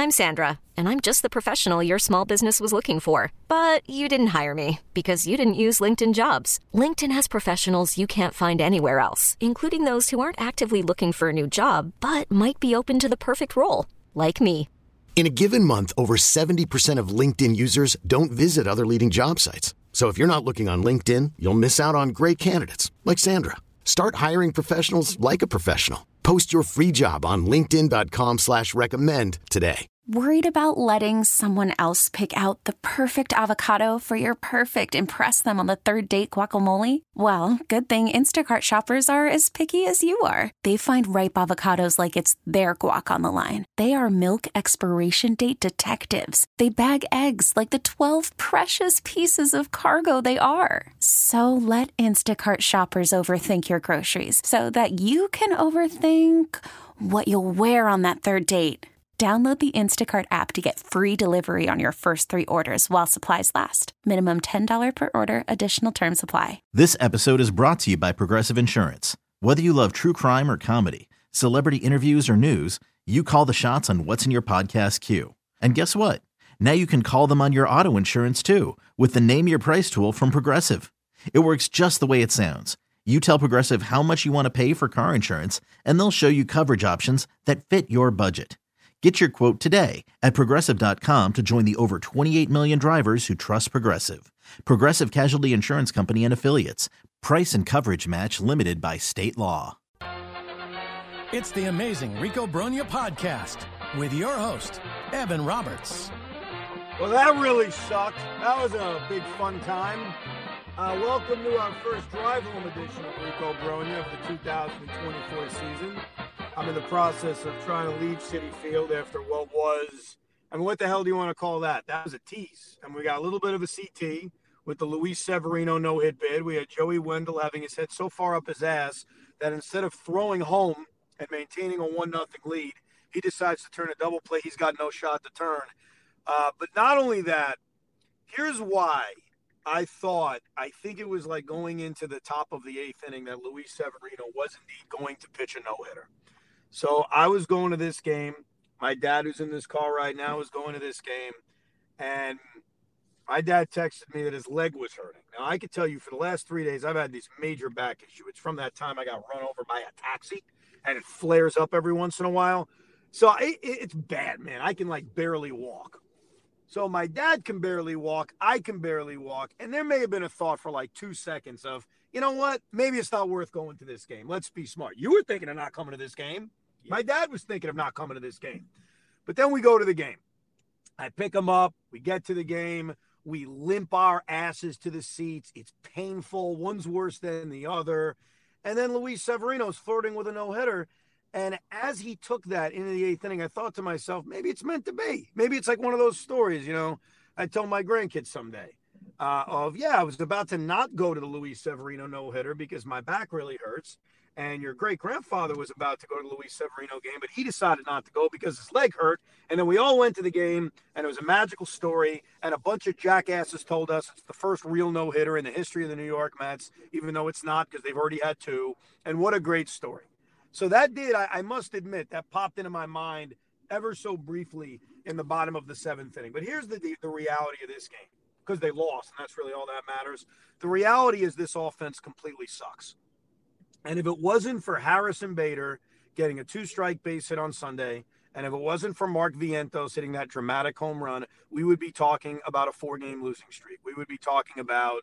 I'm Sandra, and I'm just the professional your small business was looking for. But you didn't hire me because you didn't use LinkedIn Jobs. LinkedIn has professionals you can't find anywhere else, including those who aren't actively looking for a new job, but might be open to the perfect role, like me. In a given month, over 70% of LinkedIn users don't visit other leading job sites. So if you're not looking on LinkedIn, you'll miss out on great candidates like Sandra. Start hiring professionals like a professional. Post your free job on linkedin.com/recommend today. Worried about letting someone else pick out the perfect avocado for your perfect impress them on the third date guacamole? Well, good thing Instacart shoppers are as picky as you are. They find ripe avocados like it's their guac on the line. They are milk expiration date detectives. They bag eggs like the 12 precious pieces of cargo they are. So let Instacart shoppers overthink your groceries so that you can overthink what you'll wear on that third date. Download the Instacart app to get free delivery on your first 3 orders while supplies last. Minimum $10 per order. Additional terms apply. This episode is brought to you by Progressive Insurance. Whether you love true crime or comedy, celebrity interviews or news, you call the shots on what's in your podcast queue. And guess what? Now you can call them on your auto insurance too with the Name Your Price tool from Progressive. It works just the way it sounds. You tell Progressive how much you want to pay for car insurance, and they'll show you coverage options that fit your budget. Get your quote today at Progressive.com to join the over 28 million drivers who trust Progressive. Progressive Casualty Insurance Company and Affiliates. Price and coverage match limited by state law. It's the Amazing Rico Brogna podcast with your host, Evan Roberts. Well, that really sucked. That was a big fun time. Welcome to our first drive-home edition of Rico Brogna of the 2024 season. I'm in the process of trying to leave Citi Field after what was, what the hell do you want to call that? That was a tease. And we got a little bit of a CT with the Luis Severino no-hit bid. We had Joey Wendell having his head so far up his ass that instead of throwing home and maintaining a 1-0 lead, he decides to turn a double play. He's got no shot to turn. But not only that, here's why I think it was like going into the top of the 8th inning that Luis Severino was indeed going to pitch a no-hitter. So I was going to this game. My dad, who's in this car right now, was going to this game. And my dad texted me that his leg was hurting. Now, I can tell you for the last 3 days, I've had this major back issue. It's from that time I got run over by a taxi, and it flares up every once in a while. So it's bad, man. I can, barely walk. So my dad can barely walk. I can barely walk. And there may have been a thought for 2 seconds of, you know what? Maybe it's not worth going to this game. Let's be smart. You were thinking of not coming to this game. My dad was thinking of not coming to this game. But then we go to the game. I pick him up. We get to the game. We limp our asses to the seats. It's painful. One's worse than the other. And then Luis Severino's flirting with a no-hitter. And as he took that into the 8th inning, I thought to myself, maybe it's meant to be. Maybe it's like one of those stories, I tell my grandkids someday. I was about to not go to the Luis Severino no-hitter because my back really hurts. And your great-grandfather was about to go to the Luis Severino game, but he decided not to go because his leg hurt. And then we all went to the game, and it was a magical story. And a bunch of jackasses told us it's the first real no-hitter in the history of the New York Mets, even though it's not because they've already had 2. And what a great story. So that did, I must admit, that popped into my mind ever so briefly in the bottom of the 7th inning. But here's the reality of this game. Because they lost, and that's really all that matters. The reality is this offense completely sucks. And if it wasn't for Harrison Bader getting a 2-strike base hit on Sunday, and if it wasn't for Mark Vientos hitting that dramatic home run, we would be talking about a 4-game losing streak. We would be talking about,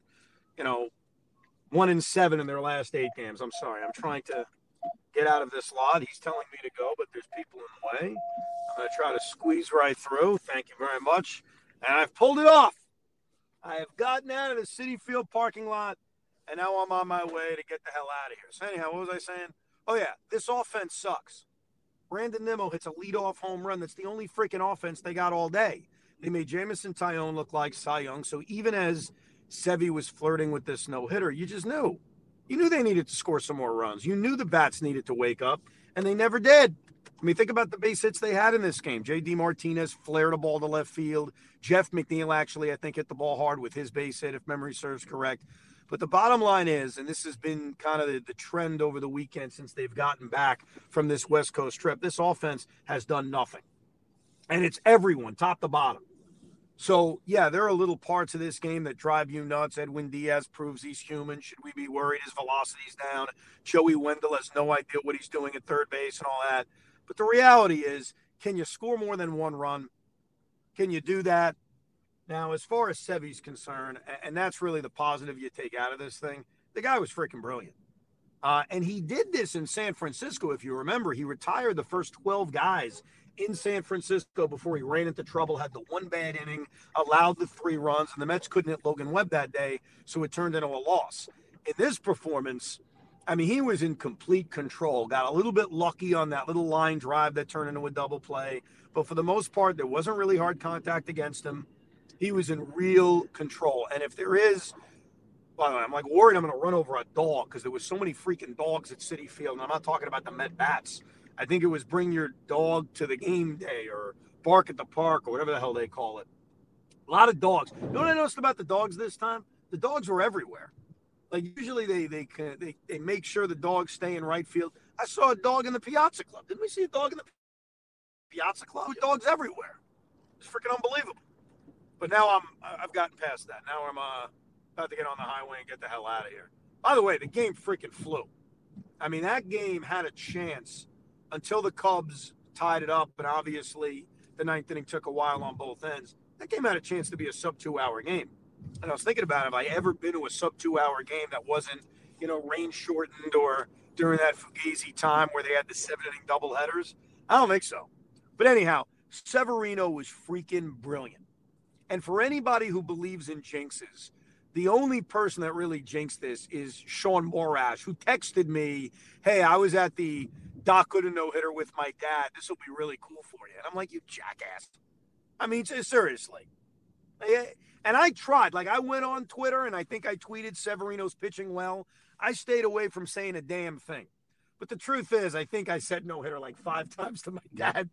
1-7 in their last 8 games. I'm sorry. I'm trying to get out of this lot. He's telling me to go, but there's people in the way. I'm going to try to squeeze right through. Thank you very much. And I've pulled it off. I have gotten out of the Citi Field parking lot, and now I'm on my way to get the hell out of here. So anyhow, what was I saying? Oh, yeah, this offense sucks. Brandon Nimmo hits a leadoff home run. That's the only freaking offense they got all day. They made Jameson Taillon look like Cy Young. So even as Sevy was flirting with this no-hitter, you just knew. You knew they needed to score some more runs. You knew the bats needed to wake up, and they never did. I mean, think about the base hits they had in this game. J.D. Martinez flared a ball to left field. Jeff McNeil actually, I think, hit the ball hard with his base hit, if memory serves correct. But the bottom line is, and this has been kind of the trend over the weekend since they've gotten back from this West Coast trip, this offense has done nothing. And it's everyone, top to bottom. So, yeah, there are little parts of this game that drive you nuts. Edwin Diaz proves he's human. Should we be worried his velocity's down? Joey Wendell has no idea what he's doing at third base and all that. But the reality is, can you score more than one run? Can you do that? Now, as far as Sevy's concerned, and that's really the positive you take out of this thing, the guy was freaking brilliant. And he did this in San Francisco, if you remember. He retired the first 12 guys in San Francisco before he ran into trouble, had the one bad inning, allowed the 3 runs, and the Mets couldn't hit Logan Webb that day, so it turned into a loss. In this performance, I mean, he was in complete control, got a little bit lucky on that little line drive that turned into a double play, but for the most part, there wasn't really hard contact against him. He was in real control, and if there is, by the way, I'm like worried I'm going to run over a dog because there was so many freaking dogs at Citi Field, and I'm not talking about the Met Bats. I think it was bring your dog to the game day or bark at the park or whatever the hell they call it. A lot of dogs. You know what I noticed about the dogs this time? The dogs were everywhere. Like usually they make sure the dogs stay in right field. I saw a dog in the Piazza Club. Didn't we see a dog in the Piazza Club? Dogs everywhere. It's freaking unbelievable. But now I've gotten past that. Now I'm about to get on the highway and get the hell out of here. By the way, the game freaking flew. I mean, that game had a chance until the Cubs tied it up, and obviously the ninth inning took a while on both ends. That game had a chance to be a sub-2-hour game. And I was thinking about, have I ever been to a sub-2-hour game that wasn't, rain shortened or during that Fugazi time where they had the 7-inning doubleheaders? I don't think so. But anyhow, Severino was freaking brilliant. And for anybody who believes in jinxes, the only person that really jinxed this is Sean Morash, who texted me, hey, I was at the Doc Gooden no-hitter with my dad. This will be really cool for you. And I'm like, you jackass. I mean, seriously. And I tried. Like, I went on Twitter, and I think I tweeted Severino's pitching well. I stayed away from saying a damn thing. But the truth is, I think I said no-hitter like 5 times to my dad.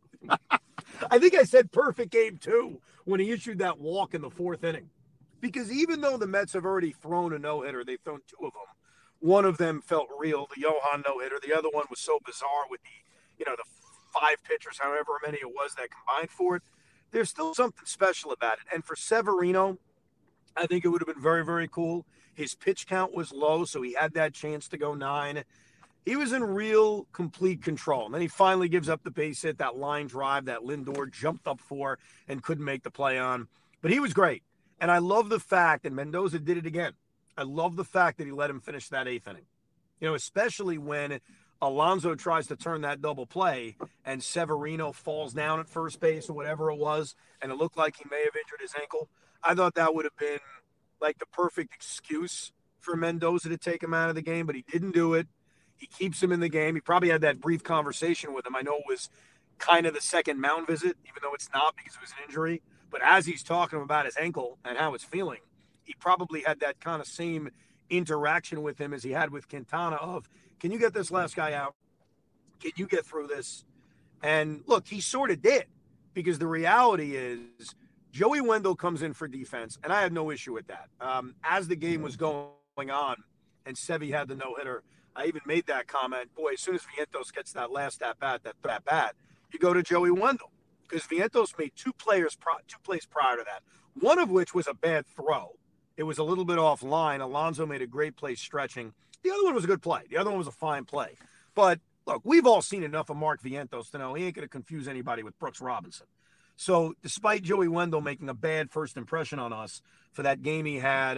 I think I said perfect game, too, when he issued that walk in the 4th inning. Because even though the Mets have already thrown a no-hitter, they've thrown 2 of them. One of them felt real, the Johan no-hitter. The other one was so bizarre with the 5 pitchers, however many it was that combined for it. There's still something special about it. And for Severino, I think it would have been very, very cool. His pitch count was low, so he had that chance to go 9. He was in real complete control. And then he finally gives up the base hit, that line drive that Lindor jumped up for and couldn't make the play on. But he was great. And I love the fact that Mendoza did it again. I love the fact that he let him finish that 8th inning. Especially when Alonso tries to turn that double play and Severino falls down at first base or whatever it was, and it looked like he may have injured his ankle. I thought that would have been like the perfect excuse for Mendoza to take him out of the game, but he didn't do it. He keeps him in the game. He probably had that brief conversation with him. I know it was kind of the second mound visit, even though it's not because it was an injury. But as he's talking about his ankle and how it's feeling, he probably had that kind of same interaction with him as he had with Quintana of, can you get this last guy out? Can you get through this? And look, he sort of did, because the reality is Joey Wendell comes in for defense, and I had no issue with that. As the game was going on and Sevy had the no-hitter, I even made that comment, boy, as soon as Vientos gets that last at-bat, you go to Joey Wendell, because Vientos made 2 plays prior to that, one of which was a bad throw. It was a little bit offline. Alonso made a great play stretching. The other one was a good play. The other one was a fine play. But, look, we've all seen enough of Mark Vientos to know he ain't going to confuse anybody with Brooks Robinson. So, despite Joey Wendell making a bad first impression on us for that game he had,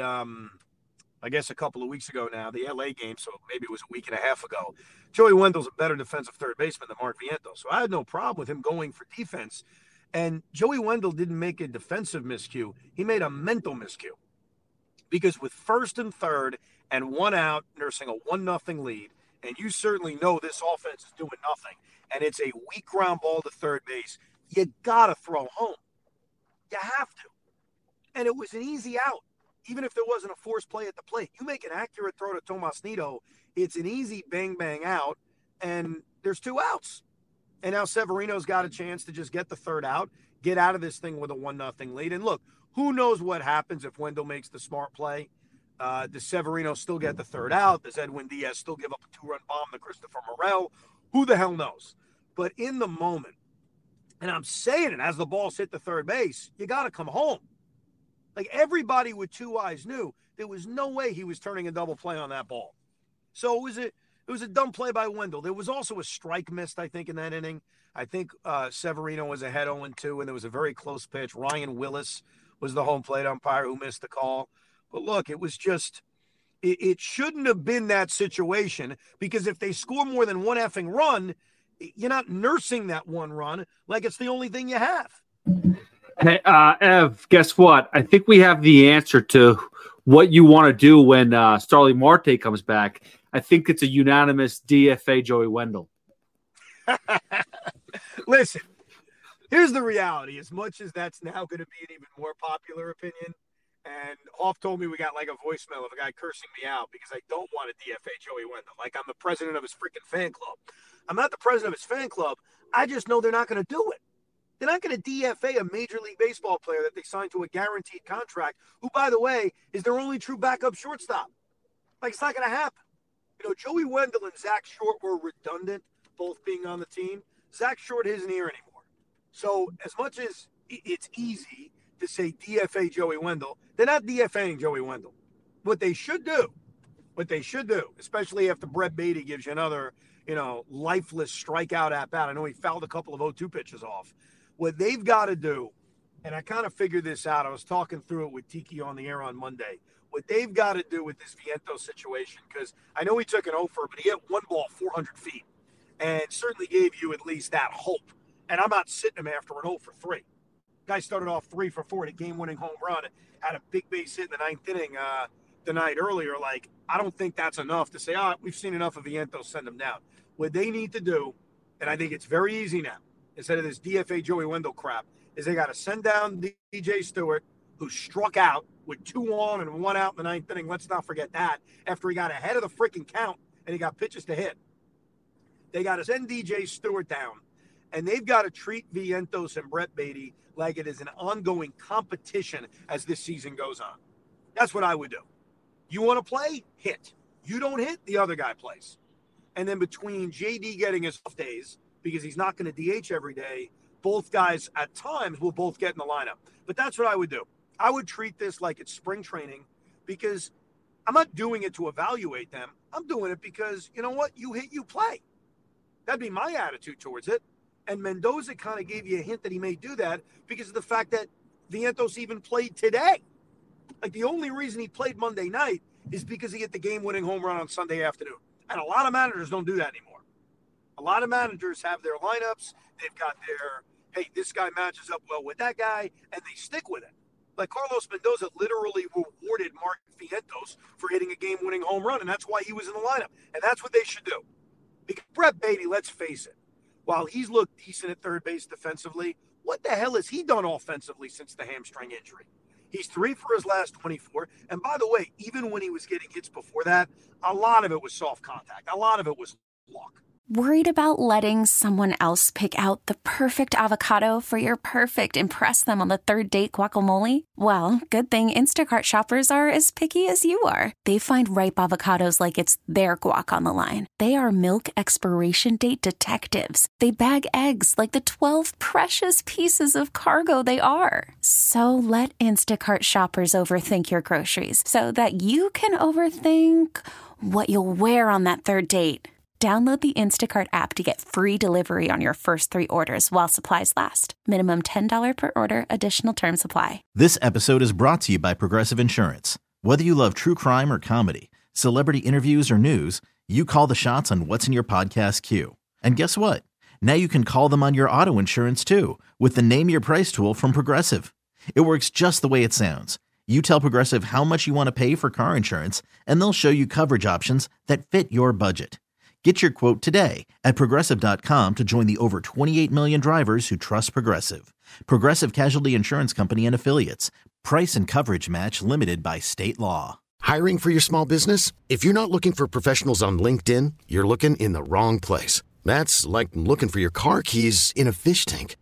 I guess a couple of weeks ago now, the LA game, so maybe it was a week and a half ago, Joey Wendell's a better defensive third baseman than Mark Vientos. So, I had no problem with him going for defense. And Joey Wendell didn't make a defensive miscue. He made a mental miscue. Because with 1st and 3rd and 1 out, nursing a 1-0 lead, and you certainly know this offense is doing nothing, and it's a weak ground ball to third base, you got to throw home. You have to. And it was an easy out, even if there wasn't a forced play at the plate. You make an accurate throw to Tomas Nido, it's an easy bang out, and there's 2 outs. And now Severino's got a chance to just get the 3rd out, get out of this thing with a 1-0 lead. And look, who knows what happens if Wendell makes the smart play? Does Severino still get the 3rd out? Does Edwin Diaz still give up a 2-run bomb to Christopher Morel? Who the hell knows? But in the moment, And I'm saying it, as the ball's hit the third base, you got to come home. Like, everybody with two eyes knew there was no way he was turning a double play on that ball. So it was a dumb play by Wendell. There was also a strike missed, I think, in that inning. I think Severino was ahead 0-2, and there was a very close pitch. Ryan Willis was the home plate umpire who missed the call. But look, it was just – it shouldn't have been that situation, because if they score more than one effing run, you're not nursing that one run like it's the only thing you have. Hey, Ev, guess what? I think we have the answer to what you want to do when Starling Marte comes back. I think it's a unanimous DFA Joey Wendell. Listen, here's the reality. As much as that's now going to be an even more popular opinion, and Hoff told me we got like a voicemail of a guy cursing me out because I don't want to DFA Joey Wendell. Like, I'm the president of his freaking fan club. I'm not the president of his fan club. I just know they're not going to do it. They're not going to DFA a Major League Baseball player that they signed to a guaranteed contract, who, by the way, is their only true backup shortstop. Like, it's not going to happen. You know, Joey Wendell and Zach Short were redundant, both being on the team. Zach Short isn't here anymore. So as much as it's easy to say DFA Joey Wendell, they're not DFAing Joey Wendell. What they should do, especially after Brett Beatty gives you another, lifeless strikeout at bat. I know he fouled a couple of 0-2 pitches off. What they've got to do, and I kind of figured this out. I was talking through it with Tiki on the air on Monday. What they've got to do with this Vientos situation, because I know he took an offer, but he hit one ball 400 feet and certainly gave you at least that hope. And I'm not sitting him after an 0 for 3. Guy started off 3 for 4 at a game-winning home run, had a big base hit in the 9th inning the night earlier. Like, I don't think that's enough to say, we've seen enough of Vientos, send him down. What they need to do, and I think it's very easy now, instead of this DFA Joey Wendell crap, is they got to send down DJ Stewart, who struck out with 2 on and 1 out in the 9th inning. Let's not forget that, after he got ahead of the freaking count and he got pitches to hit. They got to send DJ Stewart down, and they've got to treat Vientos and Brett Beatty like it is an ongoing competition as this season goes on. That's what I would do. You want to play? Hit. You don't hit, the other guy plays. And then between JD getting his off days, because he's not going to DH every day, both guys at times will both get in the lineup. But that's what I would do. I would treat this like it's spring training, because I'm not doing it to evaluate them. I'm doing it because, you know what? You hit, you play. That'd be my attitude towards it. And Mendoza kind of gave you a hint that he may do that because of the fact that Vientos even played today. Like, the only reason he played Monday night is because he hit the game-winning home run on Sunday afternoon. And a lot of managers don't do that anymore. A lot of managers have their lineups. They've got their, hey, this guy matches up well with that guy, and they stick with it. Like, Carlos Mendoza literally rewarded Mark Vientos for hitting a game-winning home run, and that's why he was in the lineup. And that's what they should do. Because Brett Beatty, let's face it, while he's looked decent at third base defensively, what the hell has he done offensively since the hamstring injury? He's 3 for his last 24. And by the way, even when he was getting hits before that, a lot of it was soft contact. A lot of it was luck. Worried about letting someone else pick out the perfect avocado for your perfect impress them on the third date guacamole? Well, good thing Instacart shoppers are as picky as you are. They find ripe avocados like it's their guac on the line. They are milk expiration date detectives. They bag eggs like the 12 precious pieces of cargo they are. So let Instacart shoppers overthink your groceries so that you can overthink what you'll wear on that third date. Download the Instacart app to get free delivery on your first 3 orders while supplies last. Minimum $10 per order. Additional terms apply. This episode is brought to you by Progressive Insurance. Whether you love true crime or comedy, celebrity interviews or news, you call the shots on what's in your podcast queue. And guess what? Now you can call them on your auto insurance too with the Name Your Price tool from Progressive. It works just the way it sounds. You tell Progressive how much you want to pay for car insurance, and they'll show you coverage options that fit your budget. Get your quote today at Progressive.com to join the over 28 million drivers who trust Progressive. Progressive Casualty Insurance Company and Affiliates. Price and coverage match limited by state law. Hiring for your small business? If you're not looking for professionals on LinkedIn, you're looking in the wrong place. That's like looking for your car keys in a fish tank.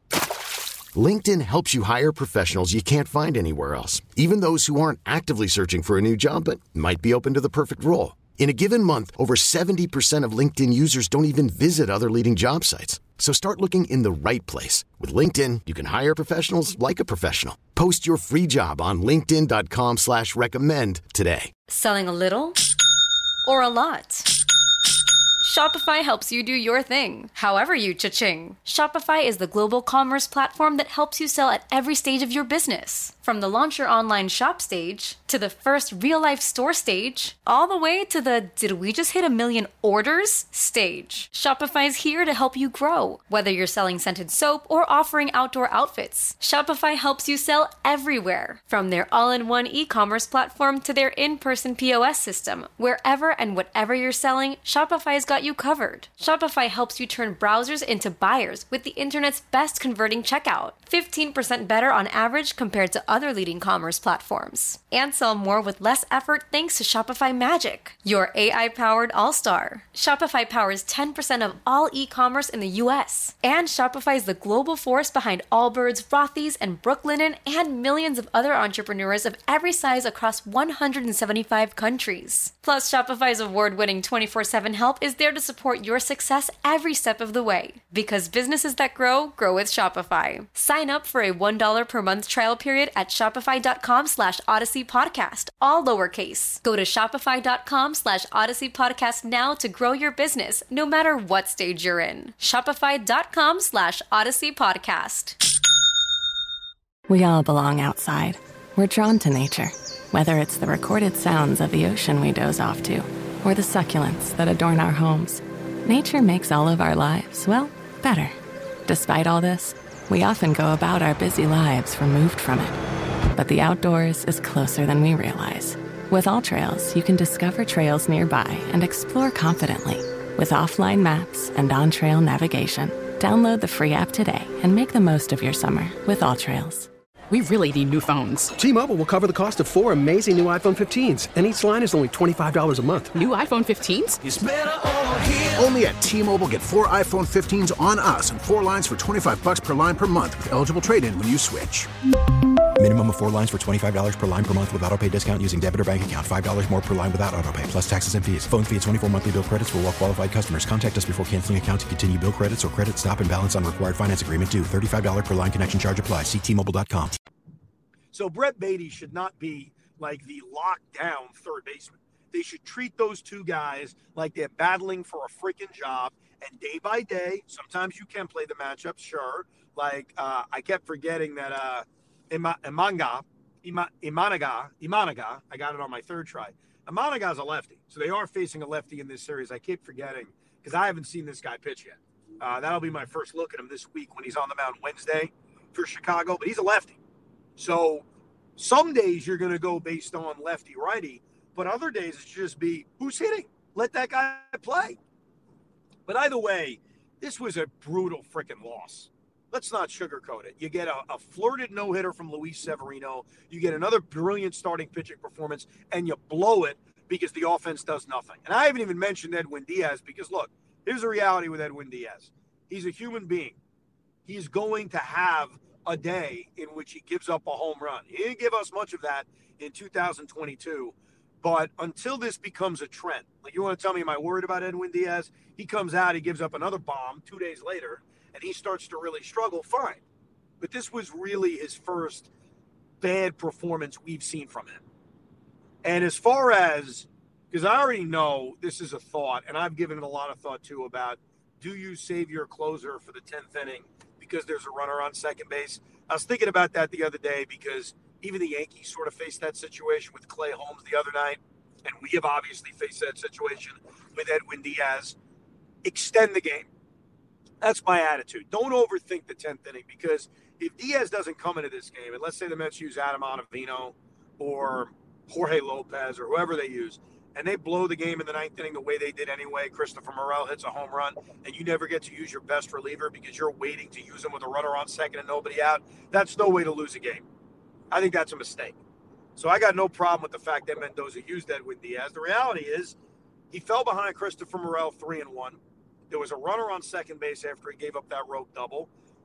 LinkedIn helps you hire professionals you can't find anywhere else, even those who aren't actively searching for a new job but might be open to the perfect role. In a given month, over 70% of LinkedIn users don't even visit other leading job sites. So start looking in the right place. With LinkedIn, you can hire professionals like a professional. Post your free job on linkedin.com/recommend today. Selling a little or a lot? Shopify helps you do your thing, however you cha-ching. Shopify is the global commerce platform that helps you sell at every stage of your business. From the launch your online shop stage, to the first real-life store stage, all the way to the did we just hit 1 million orders stage. Shopify's here to help you grow. Whether you're selling scented soap or offering outdoor outfits, Shopify helps you sell everywhere. From their all-in-one e-commerce platform to their in-person POS system, wherever and whatever you're selling, Shopify's got you covered. Shopify helps you turn browsers into buyers with the internet's best converting checkout. 15% better on average compared to other leading commerce platforms. And sell more with less effort thanks to Shopify Magic, your AI-powered all-star. Shopify powers 10% of all e-commerce in the US. And Shopify is the global force behind Allbirds, Rothy's, and Brooklinen, and millions of other entrepreneurs of every size across 175 countries. Plus, Shopify's award-winning 24/7 help is there to support your success every step of the way. Because businesses that grow, grow with Shopify. Sign up for a $1 per month trial period at shopify.com/Odyssey Podcast, all lowercase. Go to shopify.com/Odyssey Podcast now to grow your business, no matter what stage you're in. Shopify.com/Odyssey Podcast. We all belong outside. We're drawn to nature, whether it's the recorded sounds of the ocean we doze off to, or the succulents that adorn our homes. Nature makes all of our lives, well, better. Despite all this, we often go about our busy lives removed from it. But the outdoors is closer than we realize. With AllTrails, you can discover trails nearby and explore confidently. With offline maps and on-trail navigation, download the free app today and make the most of your summer with AllTrails. We really need new phones. T-Mobile will cover the cost of 4 amazing new iPhone 15s, and each line is only $25 a month. New iPhone 15s? It's better over here. Only at T-Mobile, get 4 iPhone 15s on us and 4 lines for $25 per line per month with eligible trade-in when you switch. Minimum of 4 lines for $25 per line per month with autopay discount using debit or bank account. $5 more per line without autopay, plus taxes and fees. Phone fee at 24 monthly bill credits for well-qualified customers. Contact us before canceling account to continue bill credits or credit stop and balance on required finance agreement due. $35 per line connection charge applies. See T-Mobile.com. So Brett Beatty should not be like the lockdown third baseman. They should treat those two guys like they're battling for a freaking job. And day by day, sometimes you can play the matchup, sure. Like I kept forgetting that Imanaga, I got it on my third try. Imanaga's a lefty. So they are facing a lefty in this series. I keep forgetting because I haven't seen this guy pitch yet. That'll be my first look at him this week when he's on the mound Wednesday for Chicago. But he's a lefty. So some days you're going to go based on lefty-righty, but other days it's just be who's hitting. Let that guy play. But either way, this was a brutal freaking loss. Let's not sugarcoat it. You get a flirted no-hitter from Luis Severino. You get another brilliant starting pitching performance, and you blow it because the offense does nothing. And I haven't even mentioned Edwin Diaz because, look, here's the reality with Edwin Diaz. He's a human being. He's going to have a day in which he gives up a home run. He didn't give us much of that in 2022, but until this becomes a trend, like you want to tell me, am I worried about Edwin Diaz? He comes out, he gives up another bomb 2 days later, and he starts to really struggle, fine. But this was really his first bad performance we've seen from him. And as far as, because I already know this is a thought, and I've given it a lot of thought too about, do you save your closer for the 10th inning because there's a runner on second base? I was thinking about that the other day because even the Yankees sort of faced that situation with Clay Holmes the other night, and we have obviously faced that situation with Edwin Diaz. Extend the game. That's my attitude. Don't overthink the 10th inning because if Diaz doesn't come into this game, and let's say the Mets use Adam Ottavino or Jorge Lopez or whoever they use, and they blow the game in the 9th inning the way they did anyway, Christopher Morel hits a home run, and you never get to use your best reliever because you're waiting to use him with a runner on second and nobody out, that's no way to lose a game. I think that's a mistake. So I got no problem with the fact that Mendoza used Edwin Diaz. The reality is he fell behind Christopher Morel 3-1. There was a runner on second base after he gave up that rope double.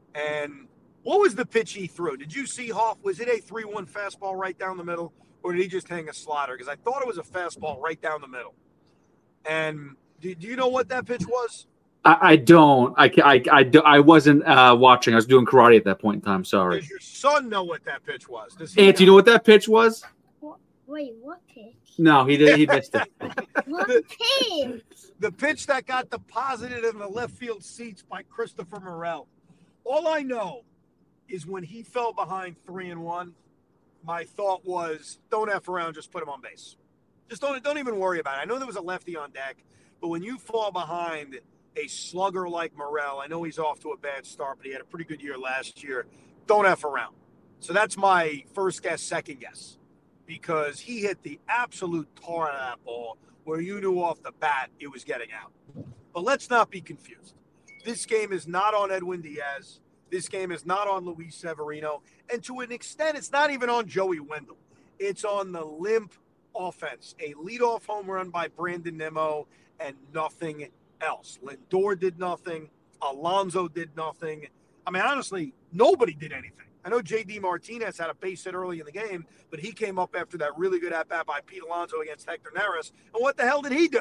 And what was the pitch he threw? Did you see, Hoff? Was it a 3-1 fastball right down the middle? Or did he just hang a slider? Because I thought it was a fastball right down the middle. And do you know what that pitch was? I don't. I wasn't watching. I was doing karate at that point in time. Sorry. Does your son know what that pitch was? Do you know what that pitch was? Wait, what pitch? No, he did. He missed it. What pitch? The pitch that got deposited in the left field seats by Christopher Morel. All I know is when he fell behind 3-1, my thought was, don't F around, just put him on base. Just don't even worry about it. I know there was a lefty on deck, but when you fall behind a slugger like Morel, I know he's off to a bad start, but he had a pretty good year last year. Don't F around. So that's my first guess, second guess, because he hit the absolute tar out of that ball where you knew off the bat it was getting out. But let's not be confused. This game is not on Edwin Diaz. This game is not on Luis Severino. And to an extent, it's not even on Joey Wendell. It's on the limp offense. A leadoff home run by Brandon Nimmo and nothing else. Lindor did nothing. Alonso did nothing. I mean, honestly, nobody did anything. I know J.D. Martinez had a base hit early in the game, but he came up after that really good at-bat by Pete Alonso against Hector Neris. And what the hell did he do?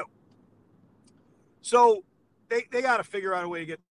So they got to figure out a way to get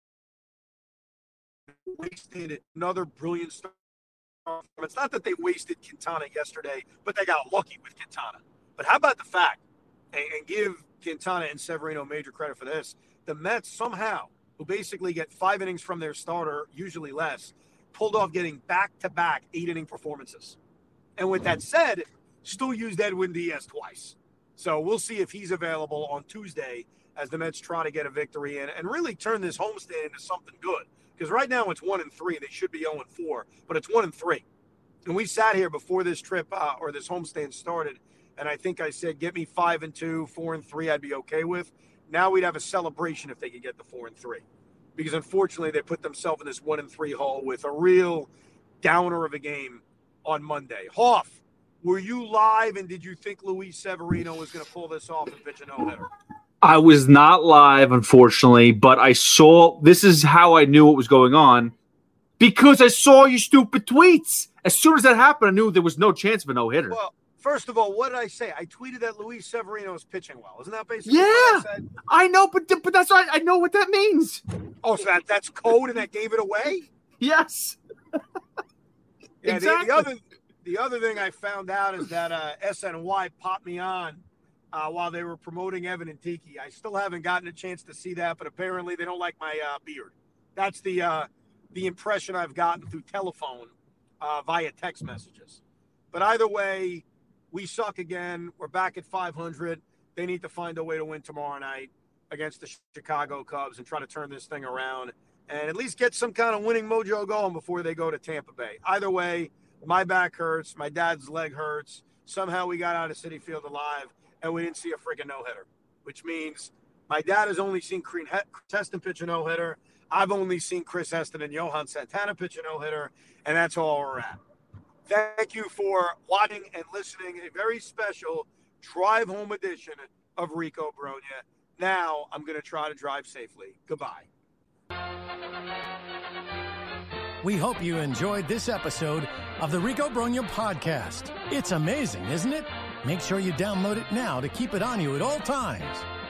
wasted another brilliant start. It's not that they wasted Quintana yesterday, but they got lucky with Quintana. But how about the fact, and give Quintana and Severino major credit for this, the Mets somehow, who basically get 5 innings from their starter, usually less, pulled off getting back-to-back 8-inning performances. And with that said, still used Edwin Diaz twice. So we'll see if he's available on Tuesday as the Mets try to get a victory and really turn this homestand into something good. Because right now it's 1-3. They should be 0-4, but it's 1-3. And we sat here before this trip or this homestand started, and I think I said, get me 5-2, 4-3, I'd be okay with. Now we'd have a celebration if they could get the 4-3. Because unfortunately they put themselves in this 1-3 hole with a real downer of a game on Monday. Hoff, were you live, and did you think Luis Severino was going to pull this off and pitch a no-hitter? I was not live, unfortunately, but I saw – this is how I knew what was going on, because I saw your stupid tweets. As soon as that happened, I knew there was no chance of a no-hitter. Well, first of all, what did I say? I tweeted that Luis Severino is pitching well. Isn't that basically what I said? I know, but that's why I know what that means. Oh, so that's code and that gave it away? Yes. Yeah, exactly. The other thing I found out is that SNY popped me on while they were promoting Evan and Tiki. I still haven't gotten a chance to see that, but apparently they don't like my beard. That's the impression I've gotten through telephone via text messages. But either way, we suck again. We're back at 500. They need to find a way to win tomorrow night against the Chicago Cubs and try to turn this thing around and at least get some kind of winning mojo going before they go to Tampa Bay. Either way, my back hurts. My dad's leg hurts. Somehow we got out of Citi Field alive, and we didn't see a freaking no-hitter, which means my dad has only seen Chris Heston pitch a no-hitter. I've only seen Chris Heston and Johan Santana pitch a no-hitter, and that's all we're at. Thank you for watching and listening. A very special drive home edition of Rico Brogna. Now I'm going to try to drive safely. Goodbye. We hope you enjoyed this episode of the Rico Brogna podcast. It's amazing, isn't it? Make sure you download it now to keep it on you at all times.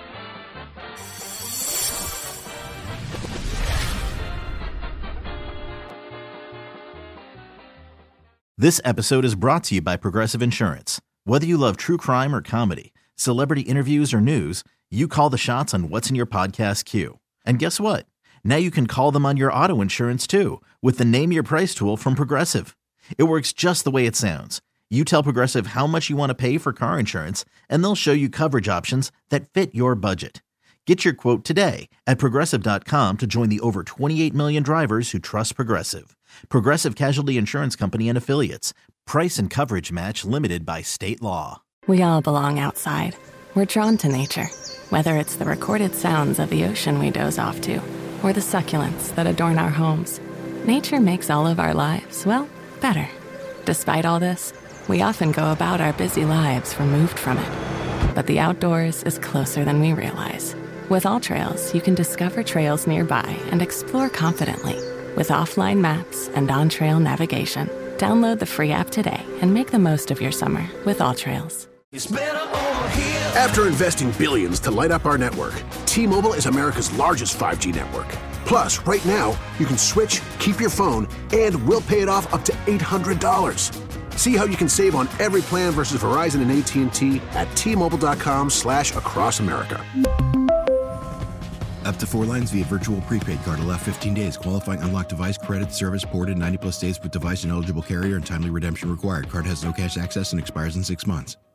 This episode is brought to you by Progressive Insurance. Whether you love true crime or comedy, celebrity interviews or news, you call the shots on what's in your podcast queue. And guess what? Now you can call them on your auto insurance too with the Name Your Price tool from Progressive. It works just the way it sounds. You tell Progressive how much you want to pay for car insurance, and they'll show you coverage options that fit your budget. Get your quote today at Progressive.com to join the over 28 million drivers who trust Progressive. Progressive Casualty Insurance Company and Affiliates. Price and coverage match limited by state law. We all belong outside. We're drawn to nature, whether it's the recorded sounds of the ocean we doze off to, or the succulents that adorn our homes. Nature makes all of our lives, well, better. Despite all this, we often go about our busy lives removed from it. But the outdoors is closer than we realize. With AllTrails, you can discover trails nearby and explore confidently. With offline maps and on-trail navigation, download the free app today and make the most of your summer with AllTrails. After investing billions to light up our network, T-Mobile is America's largest 5G network. Plus, right now, you can switch, keep your phone, and we'll pay it off up to $800. See how you can save on every plan versus Verizon and AT&T at T-Mobile.com/across America. Up to 4 lines via virtual prepaid card. Allow 15 days. Qualifying unlocked device credit service ported 90+ days with device and eligible carrier and timely redemption required. Card has no cash access and expires in 6 months.